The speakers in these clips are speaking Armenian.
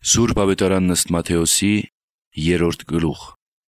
Սուրբ ավետարան ըստ Մատթեոսի 3-րդ գլուխ։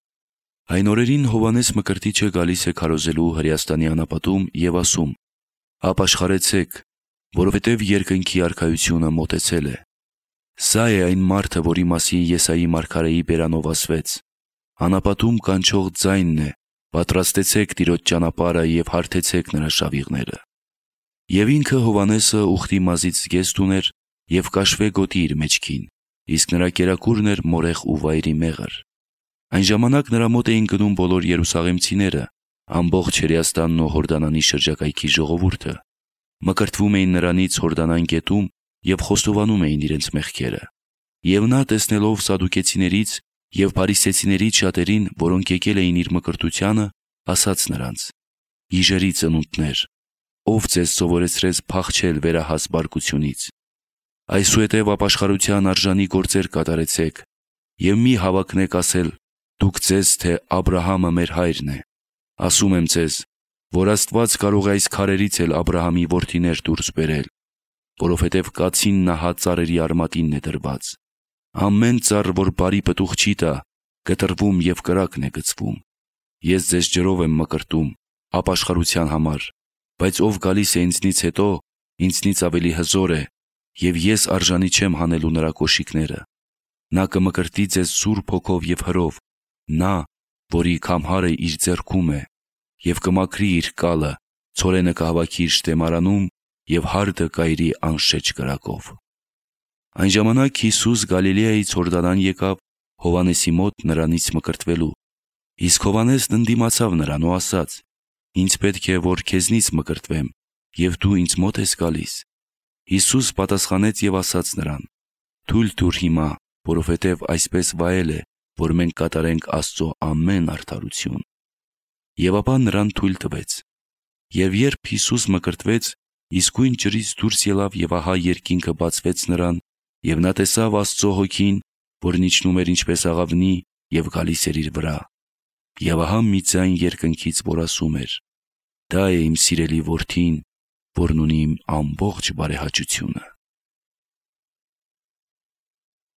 Այն օրերին Հովհաննես Մկրտիչը գալիս է քարոզելու Հրեաստանի անապատում եւ ասում. «Ապաշխարեցեք, որովհետեւ երկնքի արքայությունը մոտեցել է»։ Սա է այն մարդը, որի մասին Եսայի մարգարեի բերանով ասվեց. «Անապատում կանչող ձայնն է. պատրաստեցեք Տիրոջ ճանապարհը եւ հարթեցեք նրա շավիղները»։ Եվ ինքը Հովհաննեսը ուխտի մազից զգեստ ուներ եւ կաշվե գոտի իր մեջքին, իսկ նրա կերակուրն էր մորեխ ու վայրի մեղր։ Այն ժամանակ նրա մոտ էին գնում բոլոր երուսաղեմցիները, ամբողջ Հրեաստանն ու Հորդանանի շրջակայքի ժողովուրդը, մկրտվում էին նրանից Հորդանան գետում եւ խոստովանում էին իրենց մեղքերը։ Եվ նա, տեսնելով սադուկեցիներից եւ փարիսեցիներից շատերին, որոնք եկել էին իր մկրտությանը, ասաց նրանց. «Իժերի ծնունդներ, ով ձեզ սովորեցրեց փախչել վերահաս բարկությունից։ Այսուհետև ապաշխարության արժանի գործեր կատարեցեք եւ մի հավակնեք ասել. դուք ձեզ, թե Աբրահամը մեր հայրն է։ Ասում եմ ձեզ, որ Աստված կարող է այս քարերից էլ Աբրահամի որդիներ դուրս բերել, որովհետև կացին նահա ծառերի արմատինն է դրված։ Ամեն ծառ, որ բարի պտուղ չի տա, կտրվում եւ կրակն է գցվում։ Ես ձեզ ջրով եմ մկրտում ապաշխարության համար, բայց ով գալիս է ինձնից հետո, ինձնից ավելի հզոր է, եւ ես արժանի չեմ հանելու նրա կոշիկները։ Նա կմկրտի ձեզ Սուրբ Հոգով եւ հրով, նա, որի քամհարը իր ձեռքում է, եւ կմաքրի իր կալը, ցորենը կհավաքի իր շտեմարանում եւ հարդը կայրի անշեջ կրակով»։ Այն ժամանակ Հիսուս Գալիլեայից Հորդանան եկավ Հովհաննեսի մոտ նրանից մկրտվելու։ Իսկ Հովհաննեսն ընդդիմացավ նրան ու ասաց. «Ինձ պետք է, որ քեզնից մկրտվեմ, եւ դու ինձ մոտ ես գալիս»։ Հիսուս պատասխանեց եւ ասաց նրան. «Թույլ տուր հիմա, որովհետեւ այսպես վայել է, որ մենք կատարենք Աստծո ամեն արդարություն»։ Եվ ապա նրան թույլ տվեց։ Եվ երբ Հիսուս մկրտվեց, իսկույն ջրից դուրս ելավ եւ ահա երկինքը բացվեց նրան, եւ նա տեսավ Աստծո Հոգին, որն իջնում էր ինչպես աղավնի եւ գալիս էր իր վրա։ Եվ ահա մի ձայն երկնքից, որ ասում էր. «Դա է իմ սիրելի որդին, որն ունի իմ ամբողջ բարեհաճությունը»։